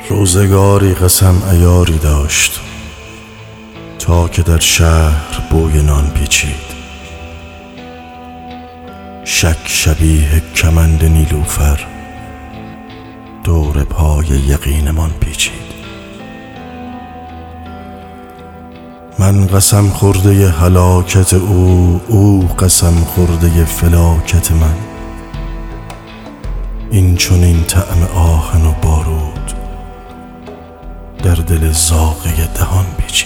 روزگاری قسم عیاری داشت تا که در شهر بوی نان پیچید. شک شبیه کمند نیلوفر دور پای یقینمان پیچید. من قسم خورده هلاکت او قسم خورده فلاکت من. این چنین طعم آهن و بارود در دل زاغه دهان پیچید.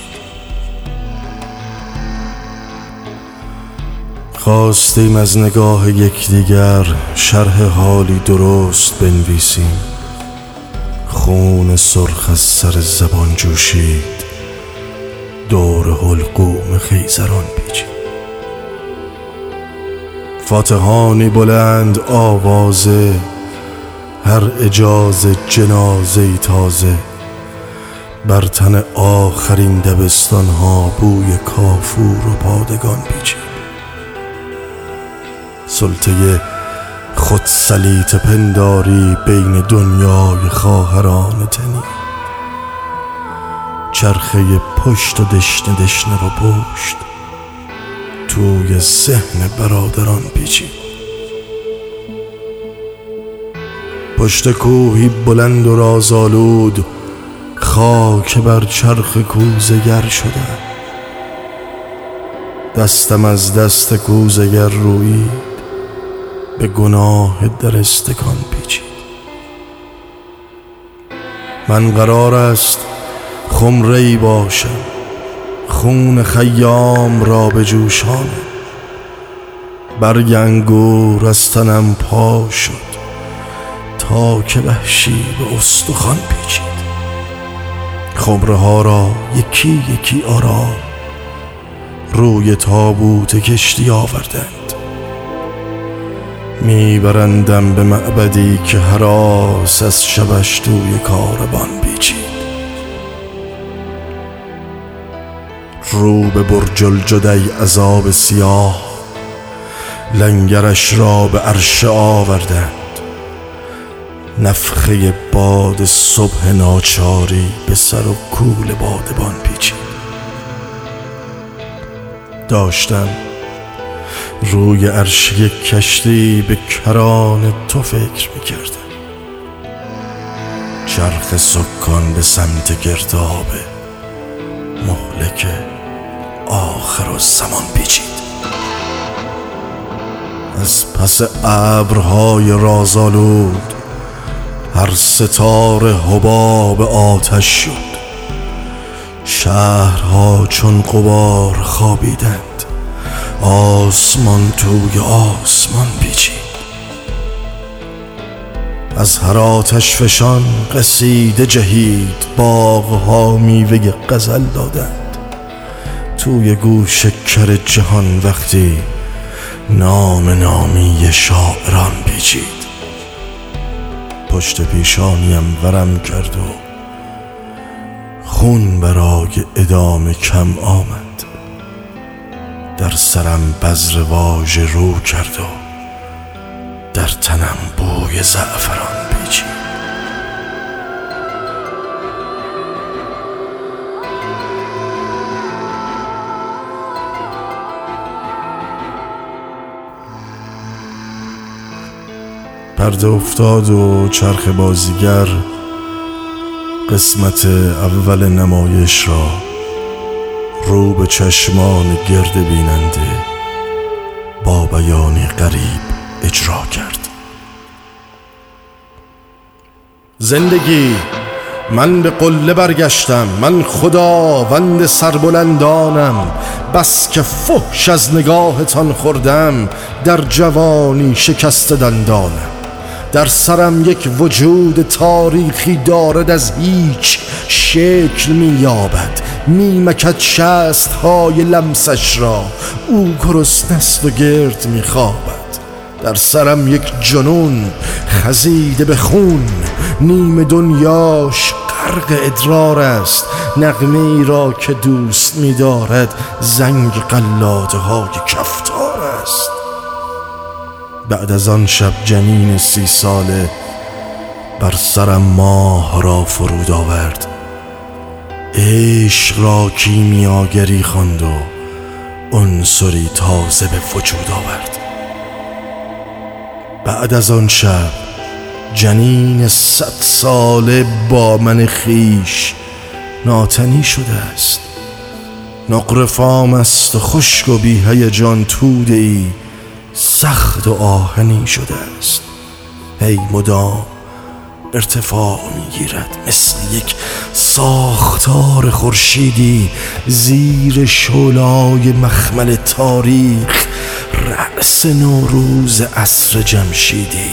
خواستیم از نگاه یکدیگر شرح حالی درست بنویسیم. خون سرخ از سر زبان جوشید، دور حلقوم خیزران پیچید. فاتحانی بلند آوازه، هر اجازه جنازه‌ای تازه. بر تن آخرین دبستان ها بوی کافور و پادگان پیچید. سلطه خود سلیط پنداری بین دنیای خواهران تنی. چرخه پشت و دشنه دشنه و پشت توی ذهن برادران پیچید. پشت کوهی بلند و رازآلود خاک بر چرخ کوزه‌گر شده. دستم از دست کوزه‌گر رویید، به گناه در استکان پیچید. من قرار است خمره‌ای باشم، خون خیام را به جوشانم. برگ انگور از تنم پا شد تا که وحشی به استخوان پیچید. خمره ها را یکی یکی آرام روی تابوت کشتی آوردند. میبرندم به معبدی که هراس از شبش توی کاروان پیچید. رو به برج الجدی عذاب سیاه، لنگرش را به عرشه آوردند. نفخه باد صبح ناچاری به سر و کول بادبان پیچید. داشتم روی عرشه کشتی به کران تو فکر میکردم. چرخ سکان به سمت گرداب مهلک آخر الزمان پیچید. از پس ابرهای رازآلود هر ستاره حباب آتش شد. شهرها چون غبار خوابیدند، آسمان توی آسمان پیچید. از هر آتش فشان قصیده جهید، باغها میوه غزل دادند. توی گوش کر جهان وقتی نام نامی شاعران پیچید. پشت پیشانیم ورم کرد و خون برای ادامه کم آمد. در سرم بذر واژه رو کرد و در تنم بوی زعفران پیچید. پرده افتاد و چرخ بازیگر قسمت اول نمایش را رو به چشمان گرد بیننده با بیانی غریب اجرا کرد. زندگی، من به قله برگشتم، من خداوند سربلندانم. بس که فحش از نگاهتان خوردم، در جوانی شکست دندانم. در سرم یک وجود تاریخی دارد، از هیچ شکل می‌یابد. میمکد شست‌های لمسش را، او گرسنه‌ست و گرد می‌خوابد. در سرم یک جنون خزیده به خون، نیم دنیاش غرق ادرار است. نغمه‌ای را که دوست می‌دارد زنگ قلاده‌های کفتار است. بعد از آن شب جنین 30 ساله بر سرم ماه را فرود آورد. عشق را کیمیاگری خواند و عنصری تازه به وجود آورد. بعد از آن شب جنین 100 ساله با من خویش ناتنی شده است. نقره فام است و خشک و بی هیجان توده ای سخت و آهنی شده است. هی مدام ارتفاع میگیرد مثل یک ساختار خورشیدی زیر شعله‌های مخمل تاریخ، رأس نوروز عصر جمشیدی.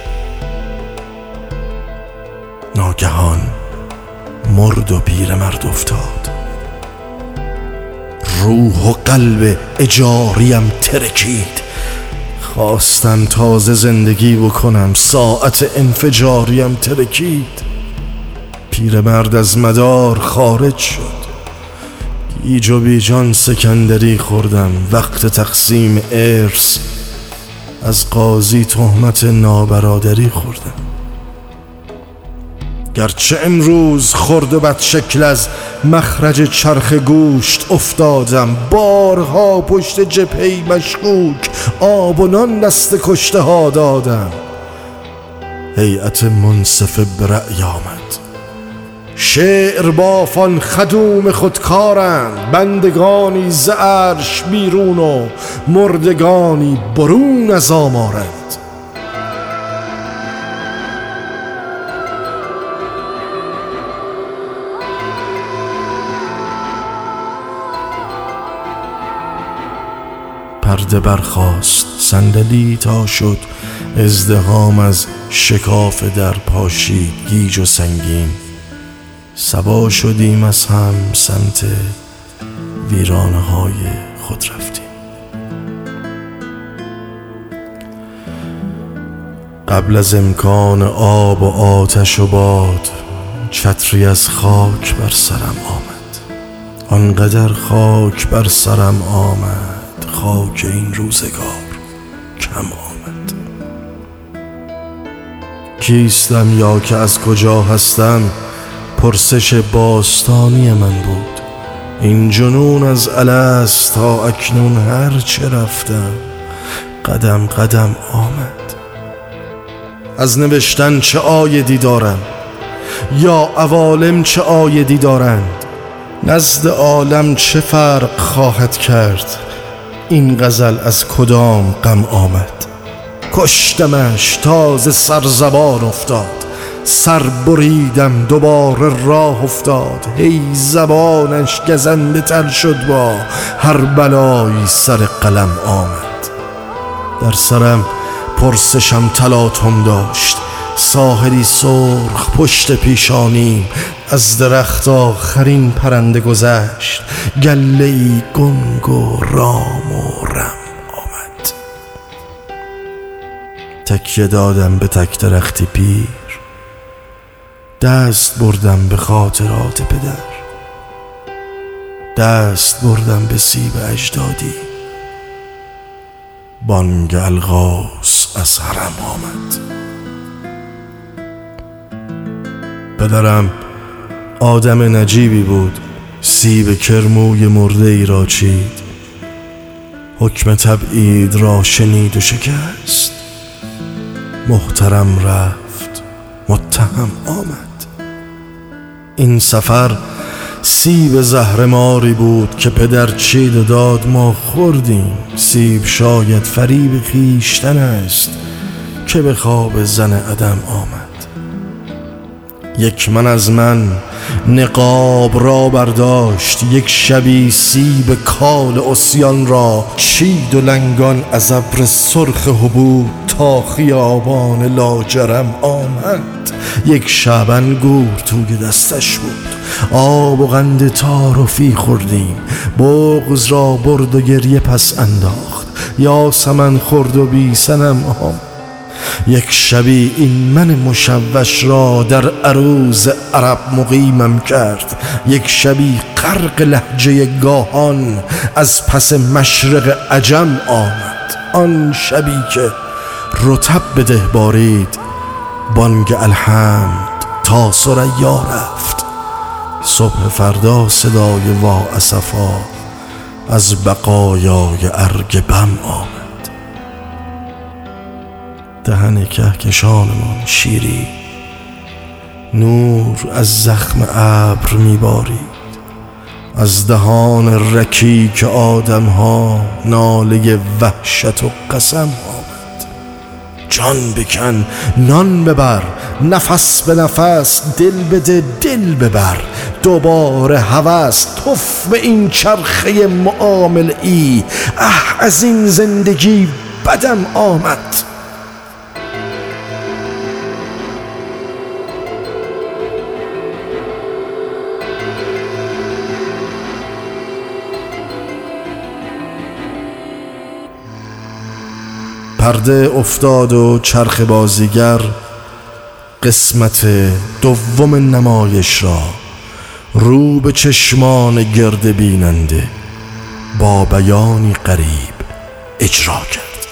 ناگهان مرد و پیرمرد افتاد. روح و قلب اجاریم ترکید. خواستم تازه زندگی بکنم، ساعت انفجاریم ترکید. پیرمرد از مدار خارج شد. گیج و بیجان سکندری خوردم. وقت تقسیم ارث از قاضی تهمت نابرادری خوردم. گرچه امروز خرد و بد شکل از مخرج چرخ گوشت افتادم، بارها پشت جبهه‌ای مشکوک آب و نان دست کشته ها دادم. هیئت منصفه به رأی آمد. شعر بافان خدوم خودکارند، بندگانی ز عرش بیرون و مردگانی برون از آمارند. پرده برخاست، صندلی تا شد، ازدحام از شکاف در پاشید گیج و سنگین. صبا شدیم از هم سمت ویرانه های خود رفتیم. قبل از امکان آب و آتش و باد چتری از خاک بر سرم آمد. آنقدر خاک بر سرم آمد خاک این روزگار کم آمد. کیستم یا که از کجا هستم پرسش باستانی من بود. این جنون از الست تا اکنون هر چه رفتم قدم قدم آمد. از نوشتن چه عایدی دارم یا عوالم چه عایدی دارند؟ نزد عالم چه فرق خواهد کرد؟ این غزل از کدام غم آمد؟ کشتمش تازه سرزبان افتاد، سر بریدم دوباره راه افتاد. هی زبانش گزنده تر شد با هر بلایی سر قلم آمد. در سرم پرسشم تلاطم داشت، ساحلی سرخ پشت پیشانیم. از درخت آخرین پرنده گذشت، گله‌ای گنگ و رام و رم آمد. تکیه دادم به تک درختی پیر، دست بردم به خاطرات پدر، دست بردم به سیب اجدادی. بانگ الغاز از حرم آمد. پدرم آدم نجیبی بود، سیب کرموی مرده ای را چید. حکم تبعید را شنید و شکست. محترم رفت، متهم آمد. این سفر سیب زهرماری بود که پدر چید و داد ما خوردیم. سیب شاید فریب خویشتن است که به خواب زن عدم آمد. یک من از من نقاب را برداشت، یک شبی سیب کال عصیان را چید و لنگان از ابر سرخ حبوب تا خیابان لاجرم آمد. یک شب انگور توی دستش بود، آب و قند تعارفی خوردیم. بغض را برد و گریه پس انداخت، یاسمن خورد و بی صنم آمد. یک شبی این من مشوش را در عروض عرب مقیمم کرد. یک شبی غرق لهجه گاهان از پس مشرق عجم آمد. آن شبی که رطب به ده بارید، بانگ الحمد تا ثریا رفت. صبح فردا صدای وا اسفا از بقایای ارگ بم آمد. دهن کهکشانمان شیری، نور از زخم ابر میبارید. از دهان رکیک آدمها ناله وحشت و قسم آمد. جان بکن، نان ببر، نفس به نفس، دل بده، دل ببر. دوباره هوس تف به این چرخه معامله‌ای. از این زندگی بدم آمد. پرده افتاد و چرخ بازیگر قسمت دوم نمایش را رو به چشمان گرد بیننده با بیانی غریب اجرا کرد.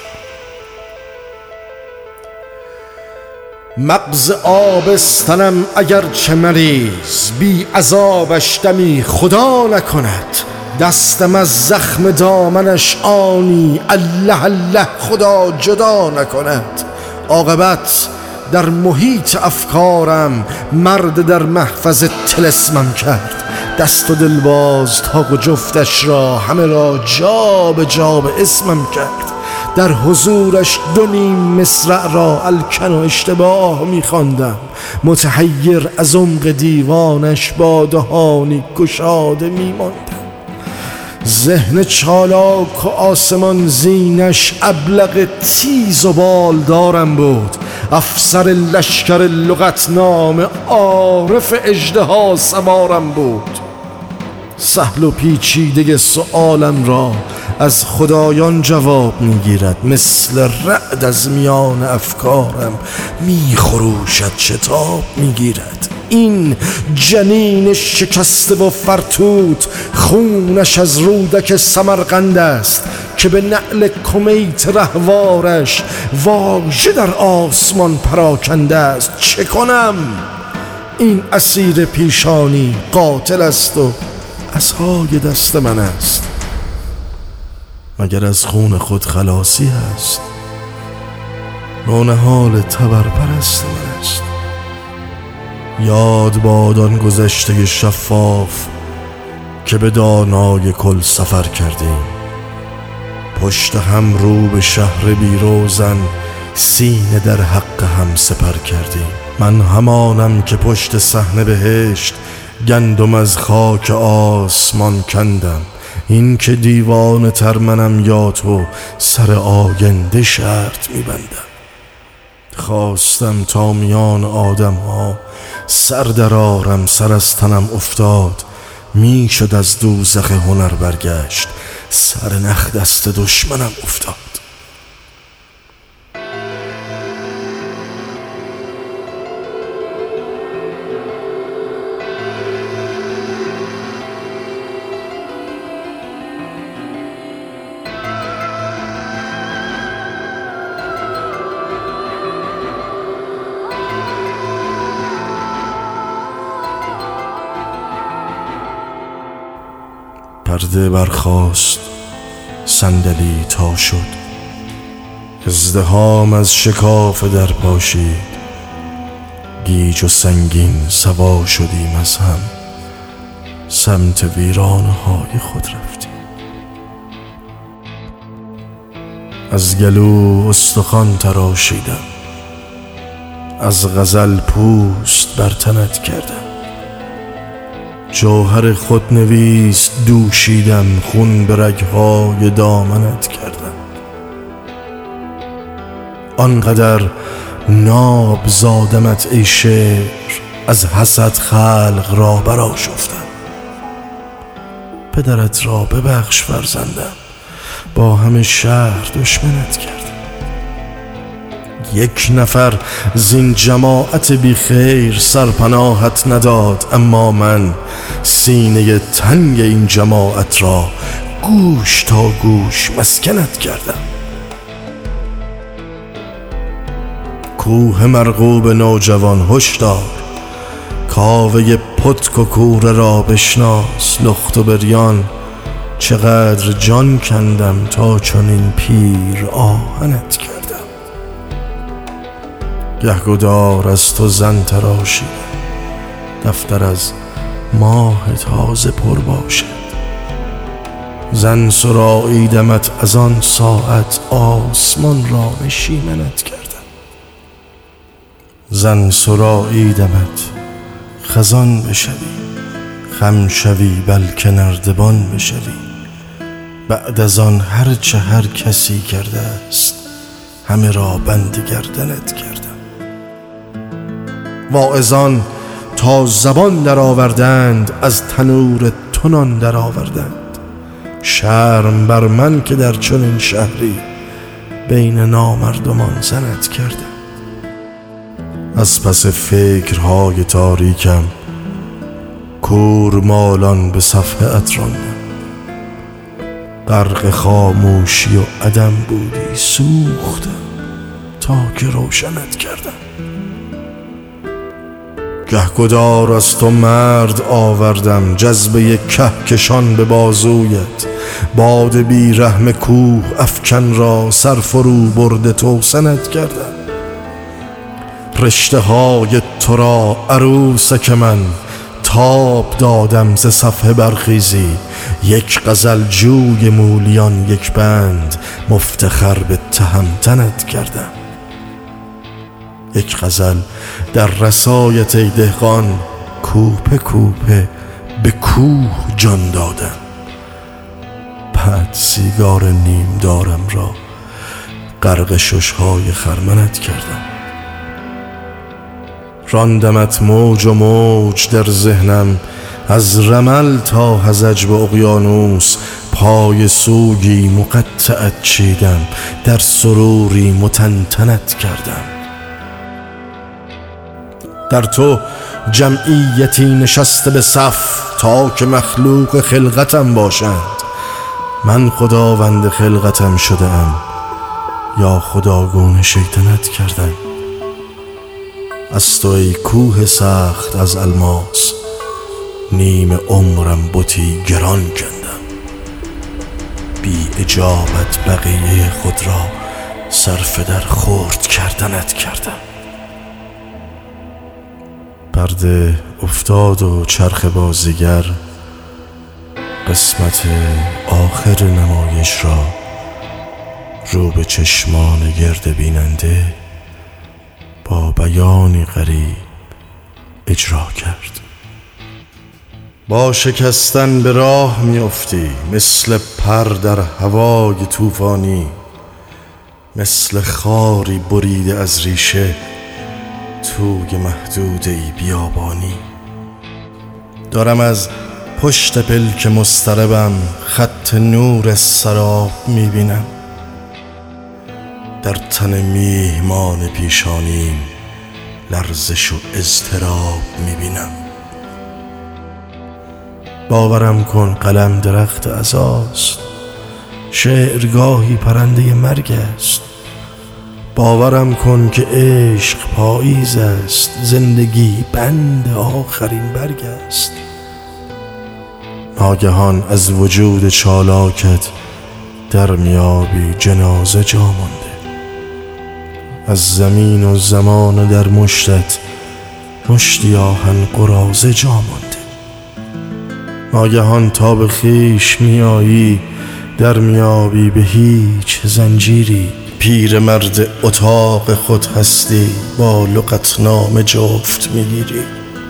مغز آبستنم اگر چه مریض، بی عذابش دمی خدا نکند. دستم از زخم دامنش آنی الله الله خدا جدا نکند. عاقبت در محیط افکارم مرد در محفظ طلسمم کرد. دست و دلباز تاق و جفتش را همه را جا به اسمم کرد. در حضورش دو نیم مصرع را الکن و اشتباه می‌خواندم. متحیر از عمق دیوانش با دهانی گشاده می‌ماندم. ذهن چالاک و آسمان زینش ابلق تیز و بالدارم بود. افسر لشکر لغتنامه عارف اژدها سوارم بود. سهل و پیچیده سؤالم را از خدایان جواب میگیرد. مثل رعد از میان افکارم میخروشد، شتاب میگیرد. این جنین شکسته و فرتوت خونش از رودک سمرقند است که به نعل کمیت رهوارش واژه در آسمان پراکنده است. چه کنم؟ این اسیر پیشانی قاتل است و عصای دست من است. مگر از خون خود خلاصی هست؟ نونهال تبرپرست من است. یاد باد آن گذشته شفاف که به دانای کل سفر کردیم. پشت هم رو به شهر بیروزن، سینه در حق هم سپر کردیم. من همانم که پشت صحنه بهشت گندم از خاک آسمان کندم. این که دیوانه تر منم یا تو سر آینده شرط میبندم. خواستم تا میان آدم ها سر درآرم، سر از تنم افتاد. میشد از دوزخ هنر برگشت، سر نخ دست دشمنم افتاد. پرده برخاست، صندلی تا شد. ازدحام از شکاف در پاشید. گیج و سنگین سوا شدیم از هم، سمت ویرانه های خود رفتیم. از گلو استخوان تراشیدم، از غزل پوست بر تنت کردم. جوهر خود نویس دوشیدم، خون به رگهای دامنت کردم. آنقدر ناب زادمت ای شعر، از حسد خلق را برآشفتم. پدرت را ببخش فرزندم، با همه شهر دشمنت کردم. یک نفر زین جماعت بی خیر سرپناهت نداد، اما من سینه تنگ این جماعت را گوش تا گوش مسکنت کردم. کوه مرغوب نوجوان هشدار، کاوه پتک و کوره را بشناس. لخت و بریان چقدر جان کندم تا چنین پیر آهنت کردم. گهگدار از تو زن تراشیدم، دفتر از ماه تازه پر باشد. زن سراییدمت از آن ساعت، آسمان را نشیمنت کردم. زن سراییدمت خزان بشوی، خم شوی بلکه نردبان بشوی. بعد از آن هرچه هر کسی کرده است، همه را بند گردنت کردم. واعظان تا زبان در آوردند، از تنور تو نان در آوردند. شرم بر من که در چنین شهری، بین نامردمان زنت کردم. از پس فکرهای تاریکم، کور مالان به صفحه ات راندم. غرق خاموشی و عدم بودی، سوختم تا که روشنت کردم. گهگدار از تو مرد آوردم، جذبه کهکشان به بازویت. باد بی رحم کوه افکن را، سر فرو برده توسنت کردم. رشته های تو را عروسک من، تاب دادم ز صفحه برخیزی. یک غزل جوی مولیان، یک بند مفتخر به تهمتنت کردم. یک غزل در رسایت ای دهقان، کوپه کوپه به کوه جان دادم. بعد سیگار نیم دارم را، غرق ششهای خرمنت کردم. راندمت موج و موج در ذهنم، از رمل تا هزج به اقیانوس. پای سوگی مقطعت چیدم، در سروری متنتنت کردم. در تو جمعیتی نشسته به صف، تا که مخلوق خلقتم باشند. من خداوند خلقتم شده ام، یا خداگونه شیطنت کردم. از تو ای کوه سخت از الماس، نیم عمرم بتی گران کندم. بی اجابت بقیه خود را، صرف در خرد کردنت کردم. پرده افتاد و چرخ بازیگر، قسمت آخر نمایش را رو به چشمان گرد بیننده با بیانی غریب اجرا کرد. با شکستن به راه می‌افتی، مثل پر در هوای طوفانی. مثل خاری بریده از ریشه، توی محدوده بیابانی. دارم از پشت پلک مضطربم، خط نور سراب میبینم. در تن میهمان پیشانیم، لرزش و اضطراب میبینم. باورم کن قلم درخت عزاست، شعرگاهی پرنده مرگ است. باورم کن که عشق پاییز است، زندگی بند آخرین برگ است. ناگهان از وجود چالاکت، در میابی جنازه جا مانده. از زمین و زمان و در مشتت، مشتی آهن قراضه جا مانده. ناگهان تا به خویش میایی، در میابی به هیچ زنجیری. پیر مرد اتاق خود هستی، با لغتنامه جفت میگیری.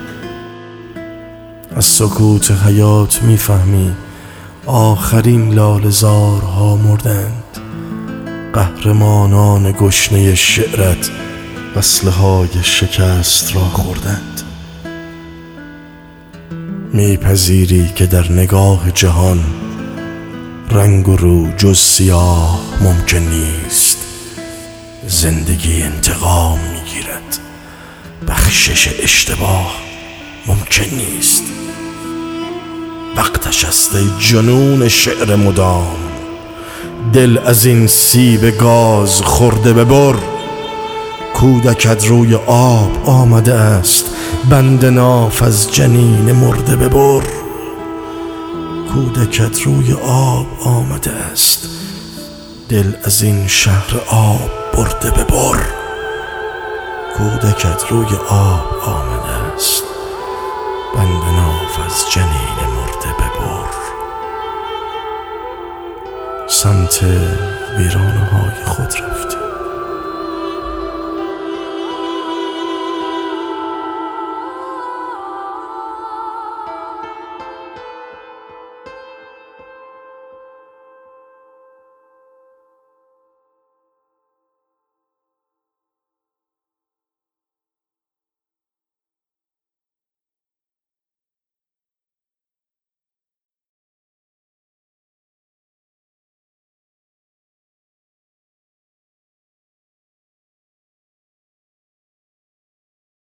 از سکوت حیات میفهمی، آخرین لاله‌زارها مردند. قهرمانان گشنه شعرت، وصله‌های شکست را خوردند. میپذیری که در نگاه جهان، رنگ و رو جز سیاه ممکن نیست. زندگی انتقام میگیرد، بخشش اشتباه ممکن نیست. وقتش است ای جنون شعر مدام، دل از این سیب گاز خورده ببر. کودکت روی آب آمده است، بند ناف از جنین مرده ببر. کودکت روی آب آمده است، دل از این شهر آب برده ببر. کودکت روی آب آمده است، بند ناف از جنین مرده ببر. سمت ویرانه‌های خود رفتی.